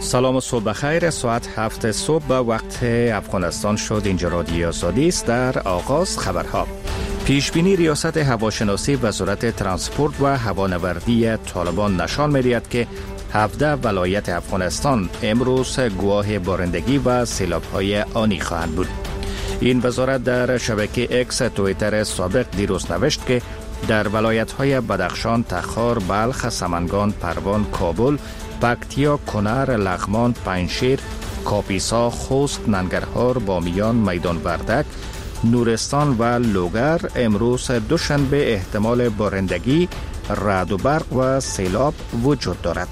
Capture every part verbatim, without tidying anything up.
سلام و صبح بخیر. ساعت هفت صبح به وقت افغانستان شد. اینجا رادیو آزادی است. در آغاز خبرها. پیشبینی ریاست هواشناسی وزارت ترانسپورت و هوانوردی طالبان نشان می‌دهد که هفده ولایت افغانستان امروز گواه بارندگی و سیلاب‌های آنی خواهند بود. این وزارت در شبکه اکس توییتر سابق دیروز نوشت که در ولایت‌های بدخشان، تخار، بلخ، سمنگان، پروان، کابل، پکتیا، کنر، لغمان، پنجشیر، کاپیسا، خوست، ننگرهار، بامیان، میدان وردک، نورستان و لوگر امروز دوشنبه احتمال بارندگی، رعد و برق و سیلاب وجود دارد.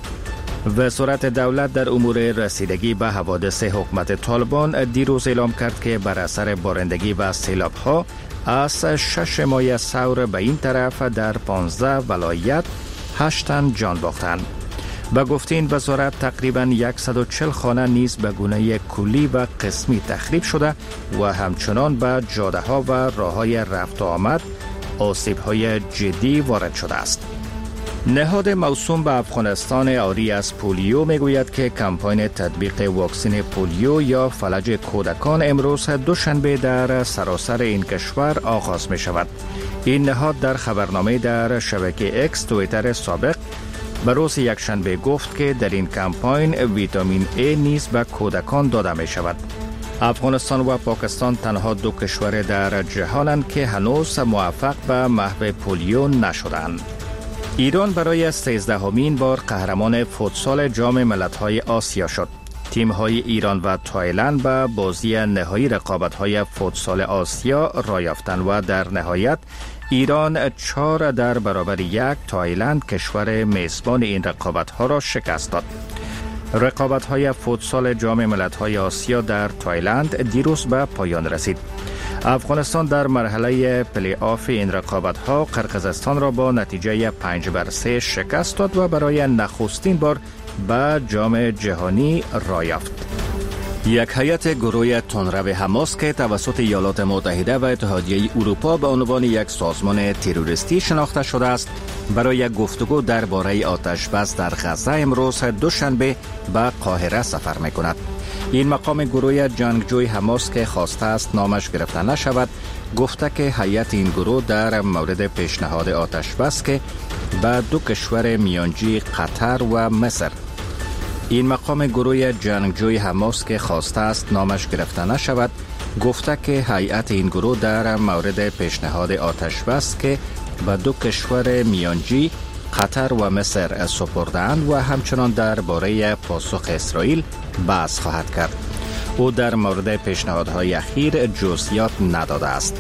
وزارت دولت در امور رسیدگی به حوادث حکومت طالبان دیروز اعلام کرد که بر اثر بارندگی و سیلاب ها از شش ماه ثور به این طرف در پانزده ولایت هشت تن جان باختند. به گفته این وزارت تقریباً صد و چهل خانه نیز به گونه کلی و قسمی تخریب شده و همچنان به جاده ها و راه های رفت و آمد آسیب های جدی وارد شده است. نهاد موسوم به افغانستان عاری از پولیو میگوید که کمپاین تطبیق واکسن پولیو یا فلج کودکان امروز دوشنبه در سراسر این کشور آغاز می شود. این نهاد در خبرنامه در شبکه اکس توییتر سابق به روز یکشنبه گفت که در این کمپاین ویتامین A نیز به کودکان داده می شود. افغانستان و پاکستان تنها دو کشور در جهانند که هنوز موفق به محو پولیو نشدند. ایران برای سیزدهمین بار قهرمان فوتسال جام ملت‌های آسیا شد. تیم‌های ایران و تایلند به بازی نهایی رقابت‌های فوتسال آسیا راه یافتند و در نهایت ایران چهار در برابر یک تایلند کشور میزبان این رقابت‌ها را شکست داد. رقابت‌های فوتسال جام ملت‌های آسیا در تایلند دیروز به پایان رسید. افغانستان در مرحله پلی آف این رقابت‌ها قرقیزستان را با نتیجه پنج بر سه شکست داد و برای نخستین بار به جام جهانی راه یافت. یک هیئت گروه تندرو حماس که توسط ایالات متحده و اتحادیه اروپا به عنوان یک سازمان تروریستی شناخته شده است، برای گفتگو درباره آتش بس در غزه امروز دوشنبه به قاهره سفر می‌کند. این مقام گروه جنگجوی حماس که خواسته است نامش گرفته نشود، گفته که هیئت این گروه در مورد پیشنهاد آتش بس که به دو کشور میانجی قطر و مصر این مقام گروه جنگجوی حماس که خواسته است نامش گرفته نشود، گفته که هیئت این گروه در مورد پیشنهاد آتش بس که به دو کشور میانجی قطر و مصر سپردند و همچنان درباره پاسخ اسرائیل بحث خواهد کرد. او در مورد پیشنهادهای اخیر جزئیات نداده است.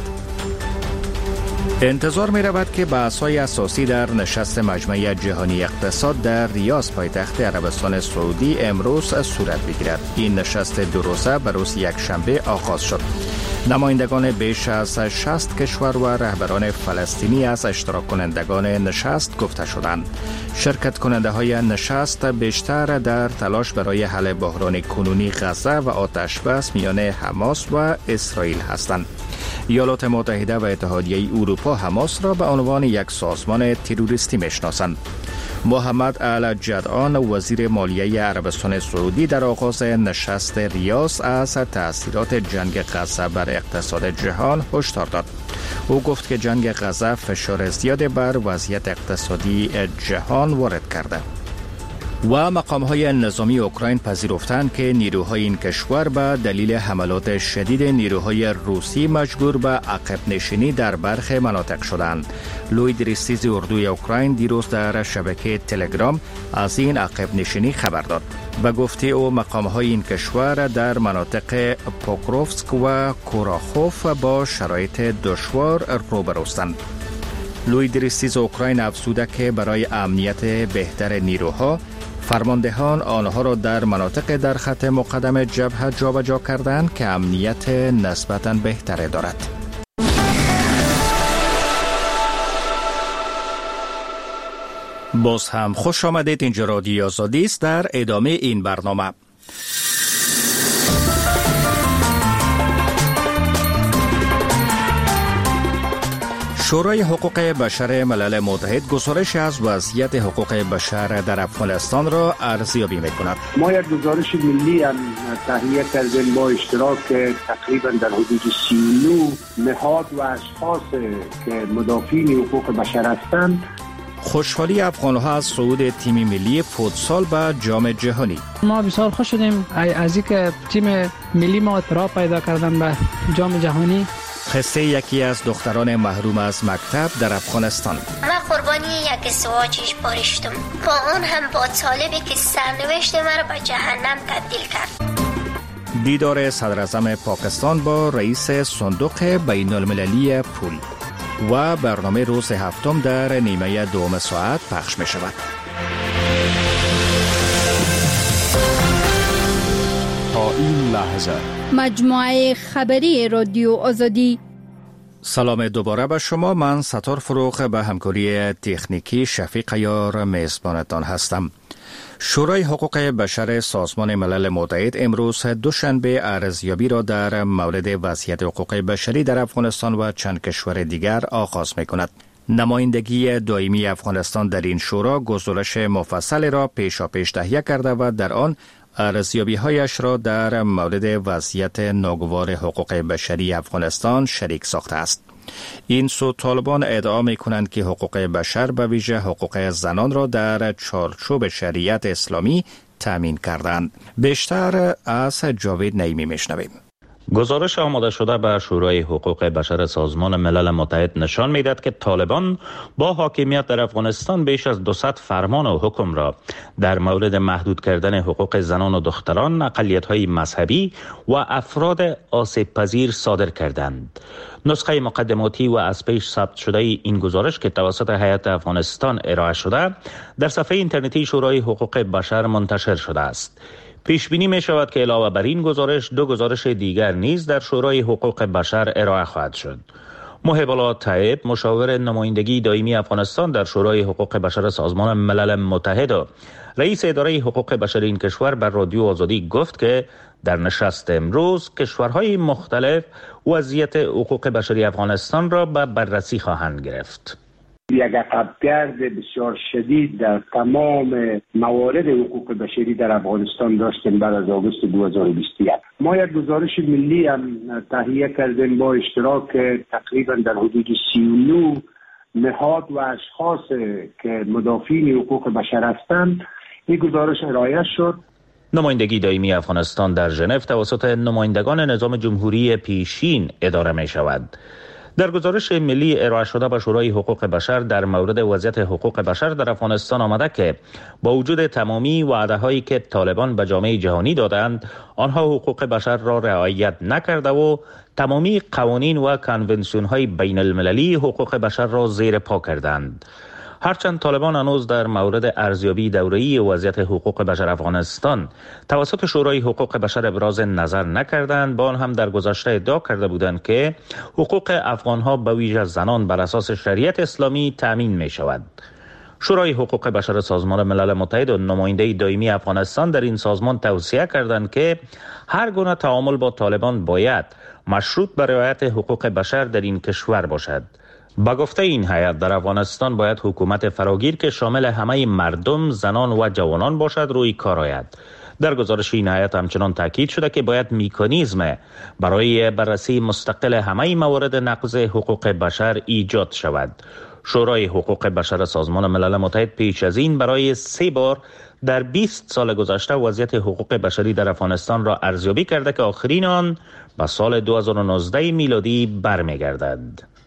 انتظار می رود که بحث‌های اساسی در نشست مجمع جهانی اقتصاد در ریاض پایتخت عربستان سعودی امروز صورت بگیرد. این نشست دو روزه به روز یکشنبه آغاز شد. نمایندگان بیش از شصت کشور و رهبران فلسطینی از اشتراک کنندگان نشست گفته شدند. شرکت کننده های نشست بیشتر در تلاش برای حل بحران کنونی غزه و آتش بس میان حماس و اسرائیل هستند. ایالات متحده و اتحادیه اروپا حماس را به عنوان یک سازمان تروریستی میشناسند. محمد الجدعان وزیر مالیه عربستان سعودی در آغاز نشست ریاض از تأثیرات جنگ غزه بر اقتصاد جهان هشدار داد. او گفت که جنگ غزه فشار زیاد بر وضعیت اقتصادی جهان وارد کرده. و مقام‌های نظامی اوکراین پذیرفتند که نیروهای این کشور به دلیل حملات شدید نیروهای روسی مجبور به عقب نشینی در برخی مناطق شدند. لوید ریستیز اردوی اوکراین دیروز در شبکه تلگرام از این عقب نشینی خبر داد. به گفته او مقام‌های این کشور در مناطق پوکروفسک و کوراخوف با شرایط دشوار روبروستند. لوید ریستیز اوکراین افزوده که برای امنیت بهتر نیروها فرماندهان آنها را در مناطق در خط مقدم جبهه جابجا کردند که امنیت نسبتاً بهتری دارد. باز هم خوش آمدید. اینجا رادیو آزادی است. در ادامه این برنامه شورای حقوق بشر ملل متحد گزارش از وضعیت حقوق بشر در افغانستان را ارزیابی می‌کند. ما یک گزارش ملی هم تهیه کردیم با اشتراک تقریبا در حدود سی و نه نهاد و اشخاص که مدافعین حقوق بشر هستند. خوشحالی افغان‌ها از صعود تیم ملی فوتسال به جام جهانی. ما بسیار خوش شدیم از اینکه تیم ملی ما راه پیدا کردن به جام جهانی. قصه یکی از دختران محروم از مکتب در افغانستان. من قربانی یک ازدواجش بارشتم، با اون هم با طالبی که سرنوشت مرا به جهنم تبدیل کرد. دیدار صدر اعظم پاکستان با رئیس صندوق بین المللی پول و برنامه روز هفتم در نیمه دوم ساعت پخش می شود. تا این لحظه مجموعه خبری رادیو آزادی. سلام دوباره به شما. من ستار فروغ به همکاری تکنیکی شفیق یار میزبانتان هستم. شورای حقوق بشر سازمان ملل متحد امروز دوشنبه ارزیابی را در مورد وضعیت حقوق بشری در افغانستان و چند کشور دیگر آغاز می کند. نمایندگی دائمی افغانستان در این شورا گزارش مفصل را پیشاپیش تهیه کرده و در آن ارزیابی‌هایش را در مورد وضعیت ناگوار حقوق بشری افغانستان شریک ساخته است. این سو طالبان ادعا می‌کنند که حقوق بشر به ویژه حقوق زنان را در چارچوب شریعت اسلامی تامین کردند. بیشتر از جاوید نعیمی میشنویم. گزارش آماده شده به شورای حقوق بشر سازمان ملل متحد نشان می‌دهد که طالبان با حاکمیت در افغانستان بیش از دویست فرمان و حکم را در مورد محدود کردن حقوق زنان و دختران، اقلیت‌های مذهبی و افراد آسیب پذیر صادر کردند. نسخه مقدماتی و از پیش ثبت شده این گزارش که توسط هیئت افغانستان ارائه شده در صفحه اینترنتی شورای حقوق بشر منتشر شده است. پیش بینی می شود که علاوه بر این گزارش دو گزارش دیگر نیز در شورای حقوق بشر ارائه خواهد شد. محب الله طیب، مشاور نمایندگی دائمی افغانستان در شورای حقوق بشر سازمان ملل متحد و رئیس اداره حقوق بشر این کشور بر رادیو آزادی گفت که در نشست امروز کشورهای مختلف وضعیت حقوق بشری افغانستان را به بررسی خواهند گرفت. یک عقبگرد بسیار شدید در تمام موارد حقوق بشری در افغانستان داشتیم بعد از آگوست دو هزار و بیست و یک. ما یک گزارش ملی هم تهیه کردیم با اشتراک تقریبا در حدود سی و نه نهاد و اشخاص که مدافعین حقوق بشر هستند. این گزارش ارائه شد. نمایندگی دائمی افغانستان در ژنو توسط نمایندگان نظام جمهوری پیشین اداره می شود. در گزارش ملی ارائه شده به شورای حقوق بشر در مورد وضعیت حقوق بشر در افغانستان آمده که با وجود تمامی وعده‌هایی که طالبان به جامعه جهانی دادند، آنها حقوق بشر را رعایت نکرده و تمامی قوانین و کنونسیون‌های بین المللی حقوق بشر را زیر پا کردند. هرچند طالبان هنوز در مورد ارزیابی دوره‌ای وضعیت حقوق بشر افغانستان توسط شورای حقوق بشر ابراز نظر نکردند، با آن هم در گذشته ادعا کرده بودند که حقوق افغان‌ها به ویژه زنان بر اساس شریعت اسلامی تأمین می شود. شورای حقوق بشر سازمان ملل متحد و نماینده دائمی افغانستان در این سازمان توصیه کردند که هر گونه تعامل با طالبان باید مشروط به رعایت حقوق بشر در این کشور باشد. با گفته این هیئت در افغانستان باید حکومت فراگیر که شامل همه مردم، زنان و جوانان باشد روی کار آید. در گزارش این هیئت همچنان تاکید شده که باید مکانیزم برای بررسی مستقل همه موارد نقض حقوق بشر ایجاد شود. شورای حقوق بشر سازمان ملل متحد پیش از این برای سه بار در بیست سال گذشته وضعیت حقوق بشری در افغانستان را ارزیابی کرده که آخرین آن به سال دو هزار و نوزده میلادی برمیگردد.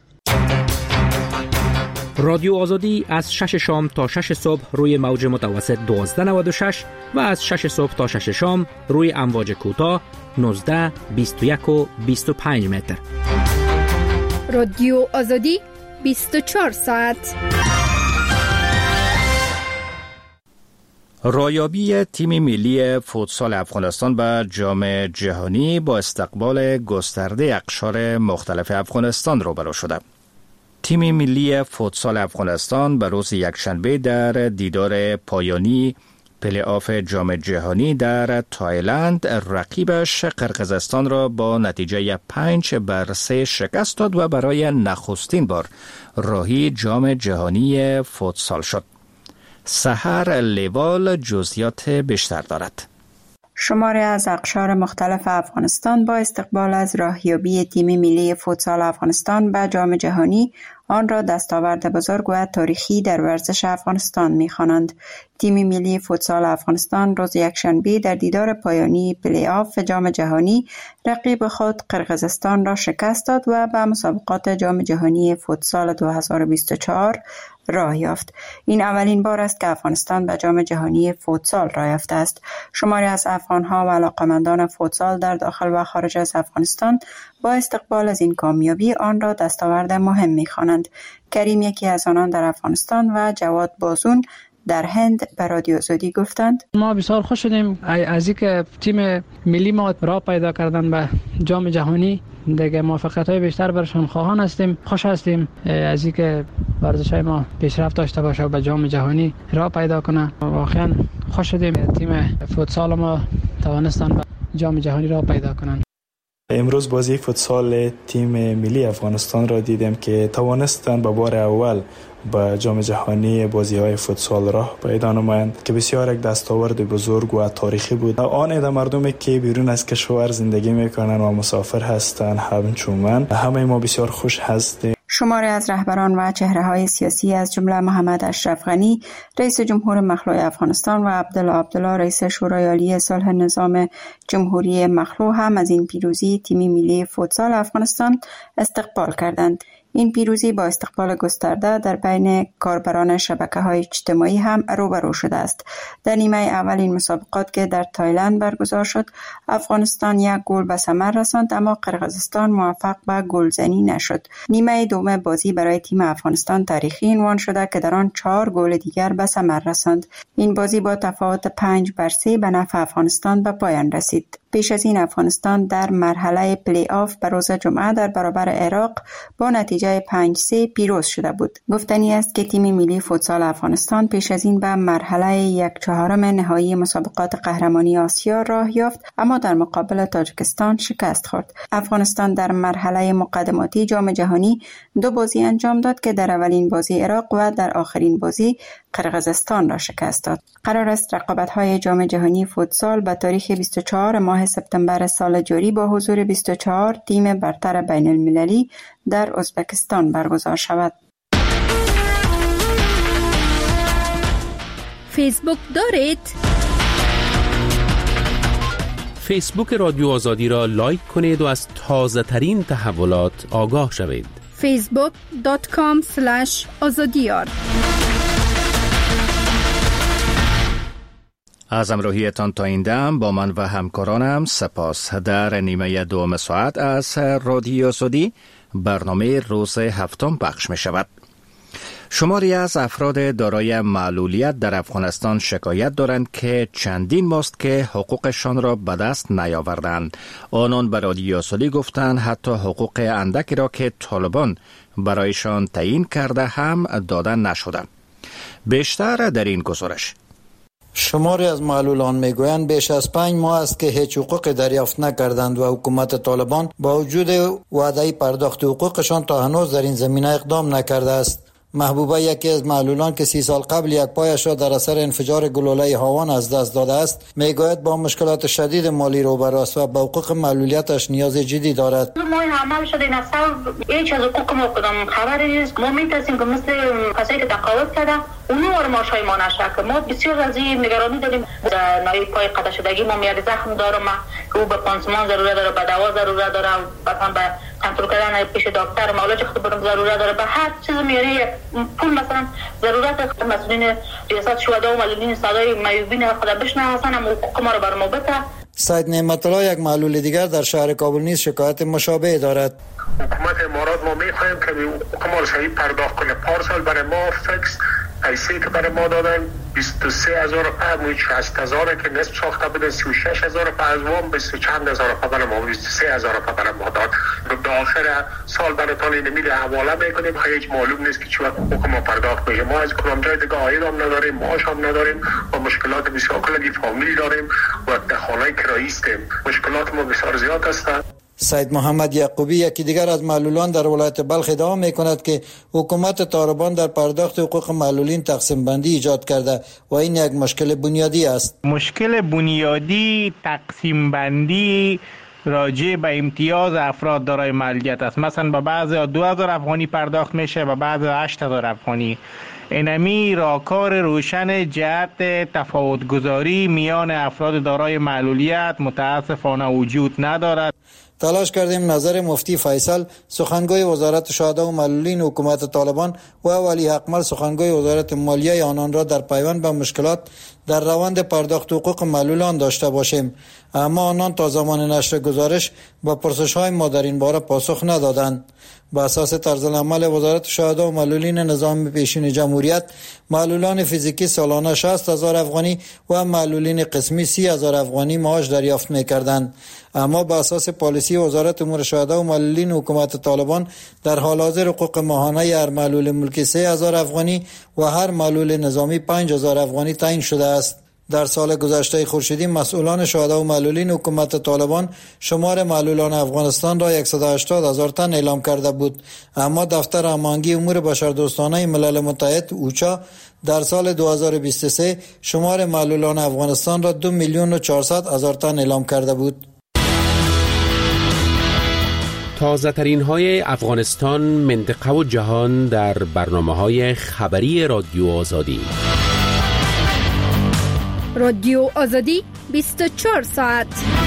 رادیو آزادی از شش شام تا شش صبح روی موج متوسط دوازده نود و شش و از شش صبح تا شش شام روی امواج کوتاه نوزده، بیست و یک و بیست و پنج متر. رادیو آزادی بیست و چهار ساعت. رایابی تیم ملی فوتسال افغانستان به جام جهانی با استقبال گسترده اقشار مختلف افغانستان روبرو شده. تیم ملی فوتسال افغانستان به روز یکشنبه در دیدار پایانی پلی آف جام جهانی در تایلند رقیبش قرقیزستان را با نتیجه پنج بر سه شکست داد و برای نخستین بار راهی جام جهانی فوتسال شد. سحر لیوال جزئیات بیشتر دارد. شماری از اقشار مختلف افغانستان با استقبال از راهیابی تیم ملی فوتسال افغانستان به جام جهانی آن را دستاورد بزرگ و تاریخی در ورزش افغانستان می‌خوانند. تیم ملی فوتسال افغانستان روز یکشنبه در دیدار پایانی پلی آف جام جهانی رقیب خود قرقیزستان را شکست داد و به مسابقات جام جهانی فوتسال دو هزار و بیست و چهار راه یافت. این اولین بار است که افغانستان به جام جهانی فوتسال راه یافته است. شماری از افغان‌ها و علاقه‌مندان فوتسال در داخل و خارج از افغانستان با استقبال از این کامیابی آن را دستاورد مهم می‌خوانند. کریم یکی از آنان در افغانستان و جواد بازون در هند به رادیو آزادی گفتند ما بسیار خوش شدیم از اینکه تیم ملی ما راه پیدا کردن به جام جهانی. دیگه موفقیت‌های بیشتر برشان خواهان هستیم. خوش هستیم از اینکه ورزش‌های ما پیشرفت داشته باشه و به جام جهانی راه پیدا کنه. واقعا خوش شدیم تیم فوتسال ما توانستن به جام جهانی راه پیدا کنند. امروز بازی فوتسال تیم ملی افغانستان را دیدیم که توانستند به بار اول به جام جهانی بازی‌های فوتسال راه پیدا نمایند که بسیار یک دستاورد بزرگ و تاریخی بود. آن عده مردمی که بیرون از کشور زندگی میکنند و مسافر هستند همچون من، همه ما بسیار خوش هستیم. شماری از رهبران و چهره‌های سیاسی از جمله محمد اشرف غنی رئیس جمهور مخلوع افغانستان و عبدالله عبدالله رئیس شورای عالی صلح نظام جمهوری مخلوع هم از این پیروزی تیم ملی فوتسال افغانستان استقبال کردند. این پیروزی با استقبال گسترده در بین کاربران شبکه‌های اجتماعی هم روبرو شده است. در نیمه اول این مسابقات که در تایلند برگزار شد، افغانستان یک گل به ثمر رساند اما قرقیزستان موفق به گلزنی نشد. نیمه دوم بازی برای تیم افغانستان تاریخی عنوان شده که در آن چهار گل دیگر به ثمر رساند. این بازی با تفاوت پنج بر سه به نفع افغانستان به پایان رسید. پیش از این افغانستان در مرحله پلی آف به روز جمعه در برابر عراق با نتیجه پنج سه پیروز شده بود. گفتنی است که تیم ملی فوتسال افغانستان پیش از این به مرحله یک چهارم نهایی مسابقات قهرمانی آسیا راه یافت اما در مقابل تاجیکستان شکست خورد. افغانستان در مرحله مقدماتی جام جهانی دو بازی انجام داد که در اولین بازی عراق و در آخرین بازی قرقیزستان را شکست داد. قرار است رقابت‌های جام جهانی فوتسال به تاریخ بیست و چهارم ماه سپتامبر سال جاری با حضور بیست و چهار تیم برتر بین المللی در ازبکستان برگزار شود. فیسبوک دارید؟ فیسبوک رادیو آزادی را لایک کنید و از تازه ترین تحولات آگاه شوید. فیسبوک دات کام اسلش آزادیار. از همراهیتان تا این دم با من و همکارانم سپاس. در نیمه دوم ساعت از رادیو آزادی برنامه روز هفتم پخش می شود. شماری از افراد دارای معلولیت در افغانستان شکایت دارند که چندین ماست که حقوقشان را به دست نیاوردند. آنان به رادیو آزادی گفتند حتی حقوق اندکی را که طالبان برایشان تعیین کرده هم داده نشده. بیشتر در این گزارش. شماری از معلولان میگویند بیش از پنج ماه است که هیچ حقوق دریافت نکردند و حکومت طالبان با وجود وعده پرداخت حقوقشان تا هنوز در این زمینه اقدام نکرده است. محبوبه یکی از معلولان که سی سال قبل یک پایش را در اثر انفجار گلوله هاوان از دست داده است میگوید با مشکلات شدید مالی روبرو است و به حقوق معلولیتش نیاز جدی دارد. ما عمل شده این سال هیچ از حقوق ما کدام خبری نیست. ما میترسیم که مثل کسایی که تقاعد کرده اونو رو ماشای ما نشه. ما بسیار از این نگرانی داریم. نای پای قطع شدگی ما میاد زخم دارم که او به پانسمان ضرورت داره، به دوا ضرورت داره، مثلا به کنترل کردن پیش دکتر معالجه خود برم ضرورت داره، به هر چیز میاری پول مثلا ضرورت. مسئولین ریاست شهدا و معلولین صدای میوبین خدا بشنه هستن هم حقوق ما رو بر ما بده. سید نعمت الله یک معلول دیگر در شهر کابل نیز شکایت مشابه دارد. حکومت امارات ما میخواهیم که حقوق ما رو صحیح پرداخت کنه. پارسال برای ما فکس ایسی که برای ما دادن بیست و سه هزار روپیه، شصت هزار که نصف ساخته بودن، سی و شش هزار روپیه از وام، بیست و چند هزار روپیه برای ما، بیست و سه هزار روپیه برای ما داد. به آخر سال براتون این میره حواله میکنیم، هیچ معلوم نیست که چی وقت حقوق ما پرداخت میشه. ما از کدام جای دیگه عاید هم نداریم، معاش هم نداریم و مشکلات بسیار کلگی فامیل داریم و در خانه کرایی هستیم. مشکلات ما بسیار زیاد هستند. سید محمد یعقوبی یکی دیگر از معلولان در ولایت بلخ ادعا می‌کند که حکومت طالبان در پرداخت حقوق معلولین تقسیم بندی ایجاد کرده و این یک مشکل بنیادی است. مشکل بنیادی تقسیم بندی راجع به امتیاز افراد دارای معلولیت است. مثلا به بعضی دو هزار افغانی پرداخت میشه، به بعضی هشت هزار افغانی. اینمی راهکار روشن جهت تفاوت گذاری میان افراد دارای معلولیت متاسفانه وجود ندارد. تلاش کردیم نظر مفتی فیصل سخنگوی وزارت شهدا و معلولین حکومت طالبان و ولی حقمل سخنگوی وزارت مالیه آنان را در پیوند به مشکلات در روند پرداخت حقوق معلولان داشته باشیم، اما آنان تا زمان نشر گزارش با پرسش‌های ما در این باره پاسخ ندادند. با اساس طرز العمل وزارت شهدا و معلولین نظام پیشین جمهوریت، معلولان فیزیکی سالانه شصت هزار افغانی و معلولین قسمی سی هزار افغانی معاش دریافت می‌کردند. اما با اساس پالیسی وزارت امور شهدا و معلولین حکومت طالبان در حال حاضر حقوق ماهانه هر معلول ملکی سه هزار افغانی و هر معلول نظامی پنج هزار افغانی تعیین شده است. در سال گذشته خورشیدی مسئولان شهدا و معلولین حکومت طالبان شمار معلولان افغانستان را صد و هشتاد هزار تن اعلام کرده بود، اما دفتر هماهنگی امور بشردوستانه ملل متحد اوچا در سال دو هزار و بیست و سه شمار معلولان افغانستان را دو میلیون و چهارصد هزار تن اعلام کرده بود. تازه ترین های افغانستان، منطقه و جهان در برنامه های خبری رادیو آزادی. رادیو آزادی بیست و چهار ساعت.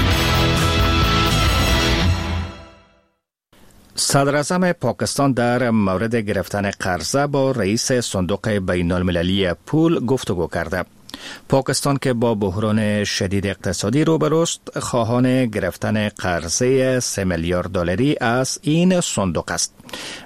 صدر اعظم پاکستان در مورد گرفتن قرضه با رئیس صندوق بین المللی پول گفتگو کرده. پاکستان که با بحران شدید اقتصادی روبروست، خواهان گرفتن قرضه سه میلیارد دلاری از این صندوق است.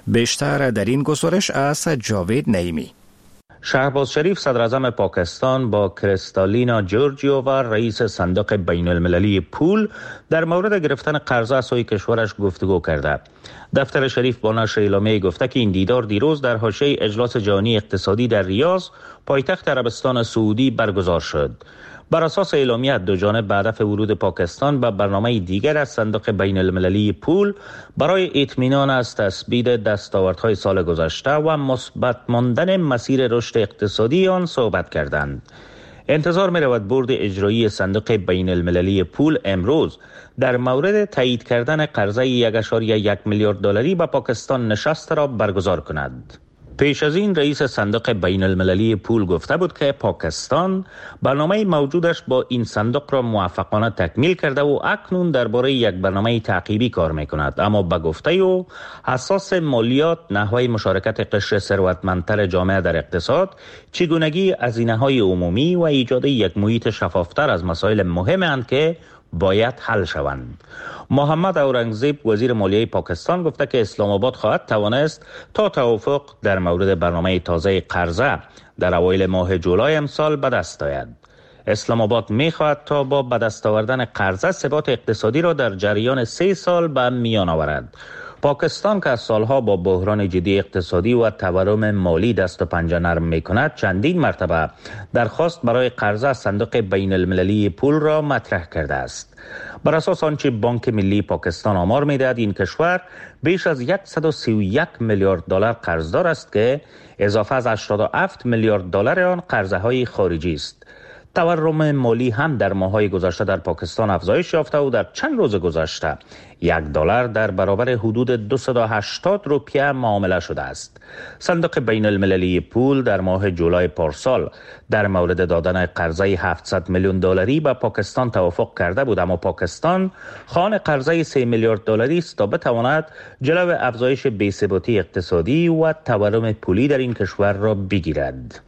بیشتر در این گزارش از جاوید نعیمی. شهباز شریف صدر اعظم پاکستان با کریستالینا جورجیووا رئیس صندوق بین المللی پول در مورد گرفتن قرضه از سوی کشورش گفتگو کرده. دفتر شریف با نشر اعلامیه گفته که این دیدار دیروز در حاشیه اجلاس جهانی اقتصادی در ریاض پایتخت عربستان سعودی برگزار شد. بر اساس اعلامیه دو جانب به هدف ورود پاکستان به برنامه دیگر از صندوق بین المللی پول برای اطمینان از تثبیت دستاوردهای سال گذشته و مثبت ماندن مسیر رشد اقتصادی آن صحبت کردند. انتظار می رود بورد اجرایی صندوق بین المللی پول امروز در مورد تایید کردن قرضه یک و یک میلیارد دلاری به پاکستان نشست را برگزار کند. پیش از این رئیس صندوق بین المللی پول گفته بود که پاکستان برنامه موجودش با این صندوق را موفقانه تکمیل کرده و اکنون درباره یک برنامه تعقیبی کار میکند، اما به گفته او اساس مالیات، نحوه مشارکت قشر ثروتمندتر جامعه در اقتصاد، چگونگی هزینه‌های عمومی و ایجاد یک محیط شفافتر از مسائل مهمند که باید حل شوند. محمد اورنگزیب وزیر مالیه پاکستان گفته که اسلام آباد خواهد توانست تا توافق در مورد برنامه تازه قرضه در اوایل ماه جولای امسال به دست آید. اسلام آباد می خواهد تا با به دست آوردن قرضه ثبات اقتصادی را در جریان سه سال به میان آورد. پاکستان که از سالها با بحران جدی اقتصادی و تورم مالی دست و پنجه نرم می کند، چندین مرتبه درخواست برای قرضه از صندوق بین المللی پول را مطرح کرده است. بر اساس آنچه بانک ملی پاکستان آمار می دهد، این کشور بیش از صد و سی و یک میلیارد دلار قرضدار است که اضافه از هشتاد و هفت میلیارد دلار آن قرضه های خارجی است. تورم مالی هم در ماه‌های گذشته در پاکستان افزایش یافته و در چند روز گذشته یک دلار در برابر حدود دویست و هشتاد روپیه معامله شده است. صندوق بین المللی پول در ماه جولای پارسال در مورد دادن قرضه هفتصد میلیون دلاری به پاکستان توافق کرده بود، اما پاکستان خواهان قرضه سه میلیارد دلاری است تا بتواند جلو افزایش بی‌ثباتی اقتصادی و تورم پولی در این کشور را بگیرد.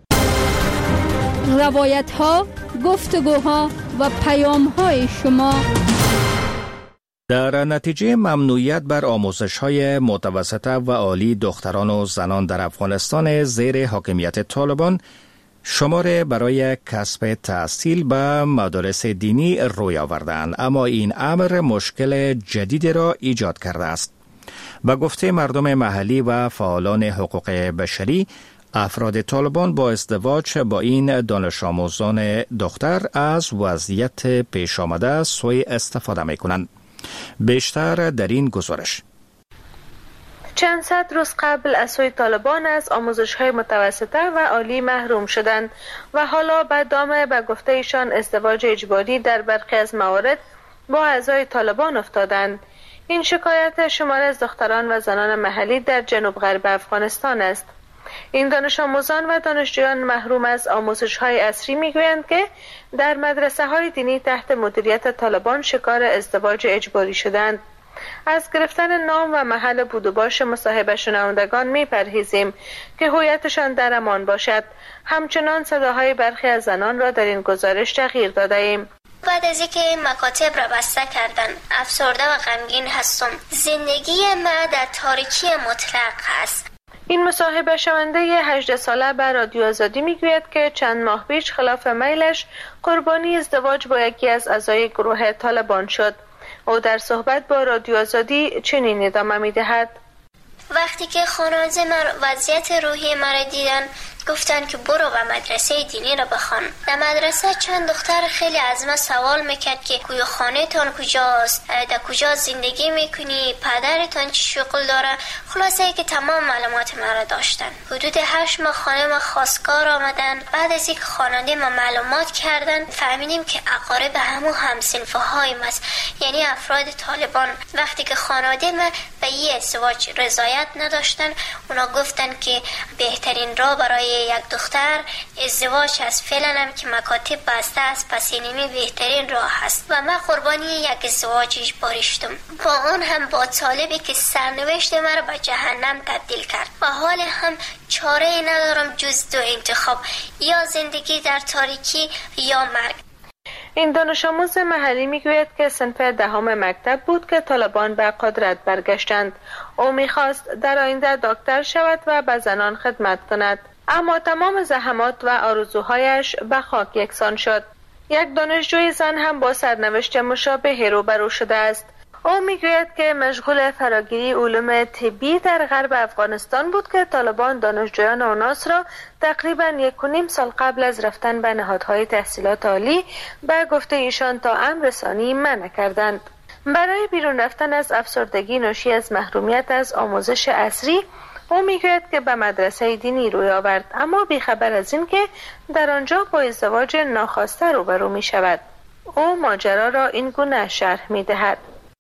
روایت ها، گفتگوها و پیام های شما در نتیجه ممنوعیت بر آموزش‌های متوسطه و عالی دختران و زنان در افغانستان زیر حاکمیت طالبان، شماره برای کسب تحصیل به مدارس دینی روی آوردند، اما این امر مشکل جدیدی را ایجاد کرده است. به گفته مردم محلی و فعالان حقوق بشری، افراد طالبان با ازدواج با این دانش آموزان دختر از وضعیت پیش آمده سوء استفاده می کنند. بیشتر در این گزارش. چند صد روز قبل از سوی طالبان از آموزش‌های متوسطه و عالی محروم شدند و حالا به دام به گفته ایشان ازدواج اجباری در برخی از موارد با اعضای طالبان افتادند. این شکایت شمار از دختران و زنان محلی در جنوب غرب افغانستان است. این دانش آموزان و دانشجویان محروم از آموزش‌های عصری می‌گویند که در مدرسه‌های دینی تحت مدیریت طالبان شکار ازدواج اجباری شدند. از گرفتن نام و محل بود و باش مصاحبه شنوندگان می‌پرهیزیم که هویتشان در امان باشد. همچنان صداهای برخی از زنان را در این گزارش تغییر داده‌ایم. بعد از اینکه مکاتب را بسته کردن، افسرده و غمگین هستم. زندگی ما در تاریکی مطلق است. این مصاحبه شونده هجده ساله به رادیو آزادی میگوید که چند ماه پیش خلاف میلش قربانی ازدواج با یکی از اعضای گروه طالبان شد. او در صحبت با رادیو آزادی چنین ادامه میدهد: وقتی که خانواده من وضعیت روحی مرا دیدن، گفتن که برو و مدرسه دینی را بخوان. در مدرسه چند دختر خیلی از من سوال میکرد که کوی خانه تان کجاست، در کجا زندگی میکنی، پدرتان چی شغل داره. خلاصه ای که تمام معلومات من را داشتن. حدود هشت ماه خانه ما خواستگار آمدن. بعد از اینکه خواننده ما معلومات کردن، فهمیدیم که اقارب همو همسنفه های ماست، یعنی افراد طالبان. وقتی که خانواده ما به این ازدواج رضایت نداشتن، اونا گفتن که بهترین راه برای یک دختر ازدواج است. فعلا هم که مکاتب بسته است، پس اینمی بهترین راه است و من قربانی یک ازدواج اجباری شدم، با آن هم با طالبی که سرنوشت مرا به جهنم تبدیل کرد و حال هم چاره ندارم جز دو انتخاب، یا زندگی در تاریکی یا مرگ. این دانش آموز محلی میگوید که صنف دهم مکتب بود که طالبان به قدرت برگشتند. او میخواست در آینده دکتر شود و به زنان خدمت کند، اما تمام زحمات و آرزوهایش به خاک یکسان شد. یک دانشجوی زن هم با سرنوشت مشابه روبرو شده است. او میگوید که مشغول فراگیری علوم طبی در غرب افغانستان بود که طالبان دانشجویان اوناس را تقریبا یک و نیم سال قبل از رفتن به نهادهای تحصیلات عالی به گفته ایشان تا امر ثانی منع کردند. برای بیرون رفتن از افسردگی ناشی از محرومیت از آموزش عصری، او میگوید که به مدرسه دینی روی آورد، اما بیخبر از این که در آنجا با ازدواج ناخواسته روبرو می شود. او ماجرا را این گونه شرح می دهد: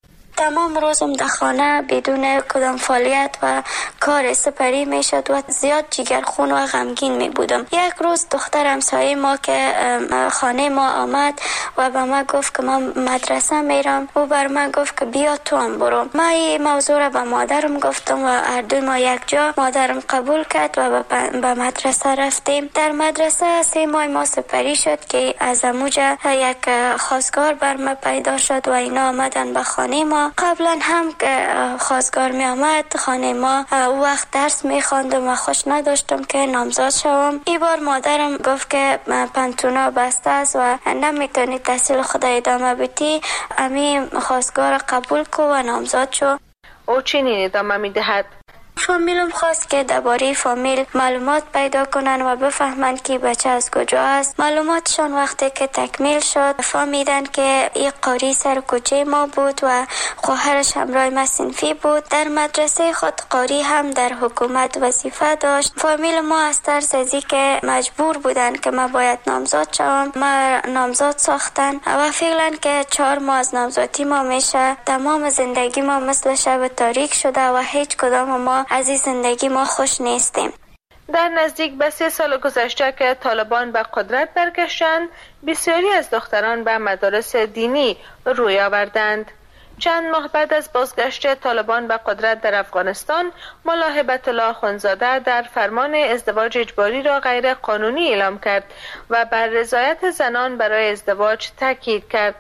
تمام روزم در خانه بدون کدام فعالیت و کار سپری می شد و زیاد جگرخون و غمگین می بودم. یک روز دختر همسایه ما که خانه ما آمد و به ما گفت که من مدرسه میرم. او بر من گفت که بیا تو هم برو. من این موضوع را به مادرم گفتم و هر دوی ما یک جا. مادرم قبول کرد و به مدرسه رفتیم. در مدرسه سه ماه ما سپری شد که از اموجه یک خواستگار بر ما پیدا شد و اینا آمدن به خانه ما. قبلا هم که خواستگار می آمد خانه ما وقت درس می خواندم و خوش نداشتم که نامزاد شوم. این بار مادرم گفت که پنتونا بسته است و نمیتونی تحصیل خود ادامه بدی، امی خواستگار قبول کو و نامزاد شو. او چنین ادامه می دهد: فامیلم خواست که درباره فامیل معلومات پیدا کنن و بفهمن که بچه از کجا است. معلوماتشان وقتی که تکمیل شد فهمیدن که این قاری سر کوچه ما بود و خواهرش همراه ما صنفی بود. در مدرسه خود قاری هم در حکومت وظیفه داشت. فامیل ما از ترس از که مجبور بودن که ما باید نامزاد شوم، ما نامزاد ساختن و فعلا که چهار ماه از نامزادی ما میشه. تمام زندگی ما مثل شب تاریک شده و هیچ کدام ما از این زندگی ما خوش نیستیم. در نزدیک به سه سال گذشته که طالبان به قدرت برگشتند، بسیاری از دختران به مدارس دینی روی آوردند. چند ماه بعد از بازگشت طالبان به قدرت در افغانستان، ملا هبت الله اخوندزاده در فرمان ازدواج اجباری را غیر قانونی اعلام کرد و بر رضایت زنان برای ازدواج تاکید کرد.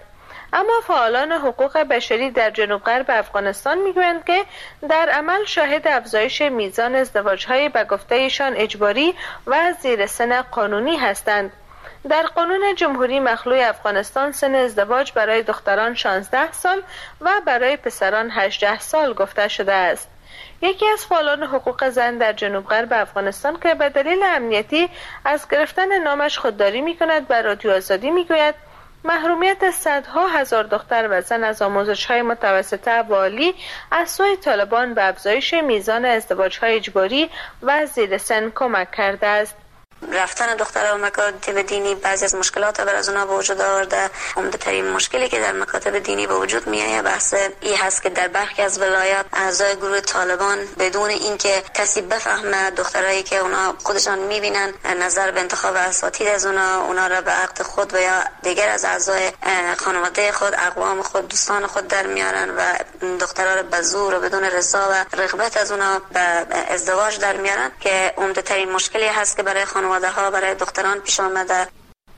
اما فعالان حقوق بشری در جنوب غرب افغانستان میگویند که در عمل شاهد افزایش میزان ازدواج‌های به گفته‌ایشان اجباری و زیر سن قانونی هستند. در قانون جمهوری مخلوع افغانستان سن ازدواج برای دختران شانزده سال و برای پسران هجده سال گفته شده است. یکی از فعالان حقوق زن در جنوب غرب افغانستان که به دلیل امنیتی از گرفتن نامش خودداری می‌کند به رادیو آزادی میگوید محرومیت صدها هزار دختر و زن از آموزش‌های متوسطه و عالی از سوی طالبان به افزایش میزان ازدواج‌های اجباری و زیر سن کمک کرده است. رفتن دخترها به مکاتب دینی بعضی از مشکلات بر از اونها به وجود آورده. عمده‌ترین مشکلی که در مکاتب دینی به وجود میاد بحث این هست که در برخی از ولایات اعضای گروه طالبان بدون اینکه کسی بفهمه دخترایی که اونها خودشان میبینن نظر به انتخاب اساتید از اونها اونها را به عقد خود و یا دیگر از اعضای خانواده خود، اقوام خود، دوستان خود در میارن و دخترها را به زور و بدون رضا و رغبت از اونها به ازدواج در میارن که عمده‌ترین مشکلی هست که برای خانواده ها برای دختران پیش آمده.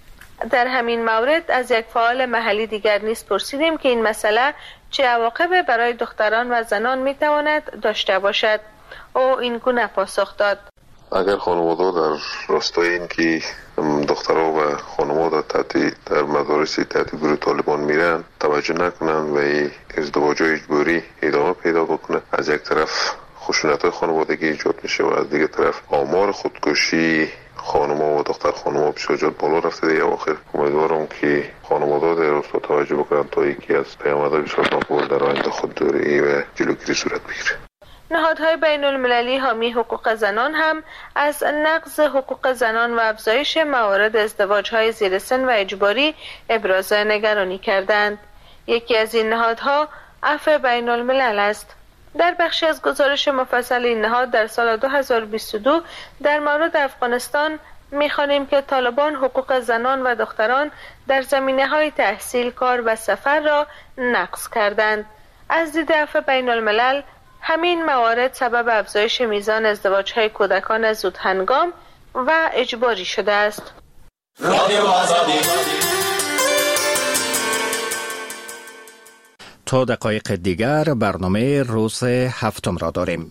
در همین مورد از یک فعال محلی دیگر نیز پرسیدیم که این مسئله چه عواقبی برای دختران و زنان می تواند داشته باشد. او این گونه پاسخ داد: اگر خانواده در راستای این که دخترها و خانواده تحت در مدارس تحت گروه طالبان میرن توجه نکنن و این ازدواج اجباری ادامه پیدا بکنه، از یک طرف خشونت خانوادگی ایجاد میشه و از دیگه طرف آمار خودکشی خانم‌ها و دختر خانم‌ها بسیار زیاد بالا رفته. دیگه آخر امیدوارم که خانواده در راستا توجه بکنن تا یکی از پیامدهای بسیار ناگوار در آینده خودداری و جلوگیری صورت بگیره. نهادهای بین المللی حامی حقوق زنان هم از نقض حقوق زنان و افزایش موارد ازدواج‌های زیر سن و اجباری ابراز نگرانی کردند. یکی از این نهادها عفو بین الملل است. در بخشی از گزارش مفصل این نهاد در سال دو هزار و بیست و دو در مورد افغانستان می‌خوانیم که طالبان حقوق زنان و دختران در زمینه‌های تحصیل، کار و سفر را نقض کردند. از دید عفو بین الملل همین موارد سبب افزایش میزان ازدواج‌های کودکان زودهنگام و اجباری شده است. رادیو آزادی. تا دقایق دیگر برنامه روز هفتم را داریم.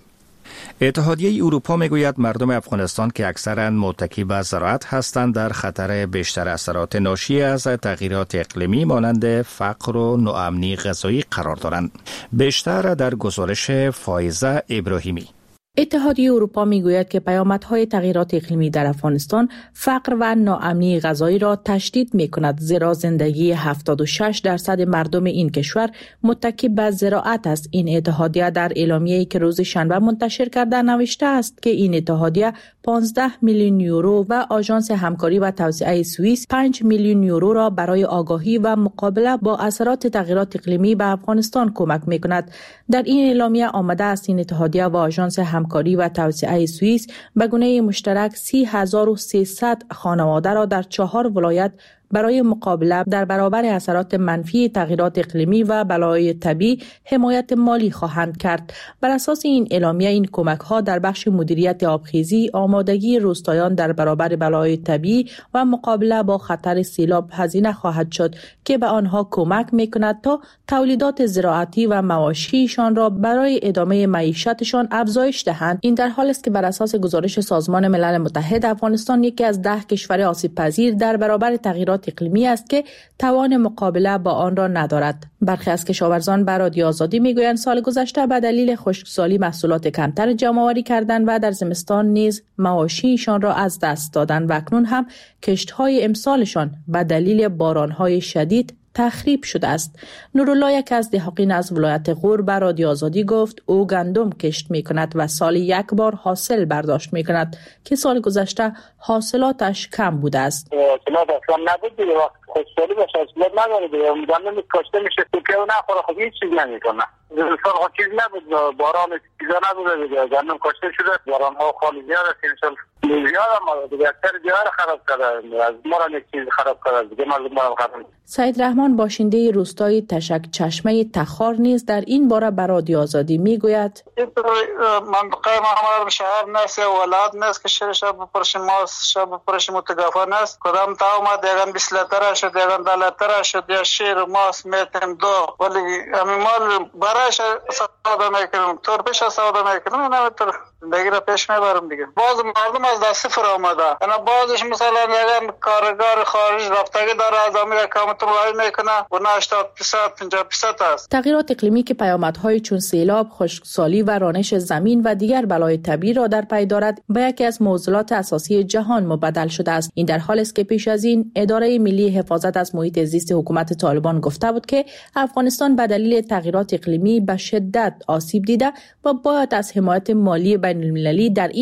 اتحادیه اروپا میگوید مردم افغانستان که اکثرا متکی به زراعت هستند در خطر بیشتر اثرات ناشی از تغییرات اقلیمی مانند فقر و ناامنی غذایی قرار دارند. بیشتر در گزارش فایزه ابراهیمی. اتحادیه اروپا میگوید که پیامدهای تغییرات اقلیمی در افغانستان فقر و ناامنی غذایی را تشدید می‌کند، زیرا زندگی هفتاد و شش درصد مردم این کشور متکی به زراعت است. این اتحادیه در اعلامیه‌ای که روز شنبه منتشر کرده نوشته است که این اتحادیه پانزده میلیون یورو و آژانس همکاری و توسعه سوئیس پنج میلیون یورو را برای آگاهی و مقابله با اثرات تغییرات اقلیمی به افغانستان کمک می‌کند. در این اعلامیه آمده است این اتحادیه و آژانس همکاری و توسعه سوئیس به گونه مشترک سی هزار و سیصد خانواده را در چهار ولایت برای مقابله در برابر اثرات منفی تغییرات اقلیمی و بلایای طبیعی حمایت مالی خواهند کرد. بر اساس این اعلامیه این کمک‌ها در بخش مدیریت آبخیزی، آمادگی روستایان در برابر بلایای طبیعی و مقابله با خطر سیلاب هزینه خواهد شد که به آنها کمک می‌کند تا تولیدات زراعتی و مواشیشان را برای ادامه معیشتشان افزایش دهند. این در حالی است که بر اساس گزارش سازمان ملل متحد افغانستان یکی از ده کشور آسیب پذیر در برابر تغییرات اقلیمی است که توان مقابله با آن را ندارد. برخی از کشاورزان به رادیو آزادی میگویند سال گذشته به دلیل خشکسالی محصولات کمتر جمع‌آوری کردند و در زمستان نیز مواشیشان را از دست دادند و اکنون هم کشت‌های امسالشان به دلیل باران‌های شدید تخریب شده است. نورالله یک از دهقان از ولایت غور به رادیو آزادی گفت او گندم کشت می کند و سالی یک بار حاصل برداشت می کند که سال گذشته حاصلاتش کم بوده است. حاصلات کم نبود دیگه، وقت خشکسالی باشه حاصلات نداره دیگه، گندم کاشته میشه که اون نخوره، خب هیچ چیز نمیکنه. زمستان خب چیز نبود، باران چیزا نبوده دیگه، گندم کاشته شده، باران ها خالی زیاد است، این سال زیاد ما دیگه اکثر جاها رو خراب کرده، از ما را یک چیز خراب کرده دیگه مردم ما را خراب. سعید رحمان باشنده روستای تشک چشمه تخار نیز در این باره به رادیو آزادی میگوید این منطقه ما همه شهر نیست یا ولایت نیست که شهر شب بپرشیم ما شب بپرشیم متگافا نیست. کدام تا اومد یگان بیسلتر شد یگان دلتر شد یا شیر ماست میتیم دو ولی همین مال برایش سودا میکنم طور پیش سودا میکنم این همه طور زندگی را پیش میبرم دیگه. باز مردم از دست صفر آمده انا بازش مثلا یگان کارگر خارج رفتگی داره از امریکا کامت رای میکنه و هشتاد درصد پنجاه درصد است. تغییرات اقلیمی که پیامدهای چون سیلاب، خشکسالی و رانش زمین و دیگر بلای طبیعی را در پی دارد به یکی از معضلات اساسی جهان مبدل شده است. این در حالی است که پیش از این اداره ملی حفاظت از محیط زیست حکومت طالبان گفته بود که افغانستان به دلیل تغییرات اقلیمی به شدت آسیب دیده و باید از حمایت مالی بین المللی در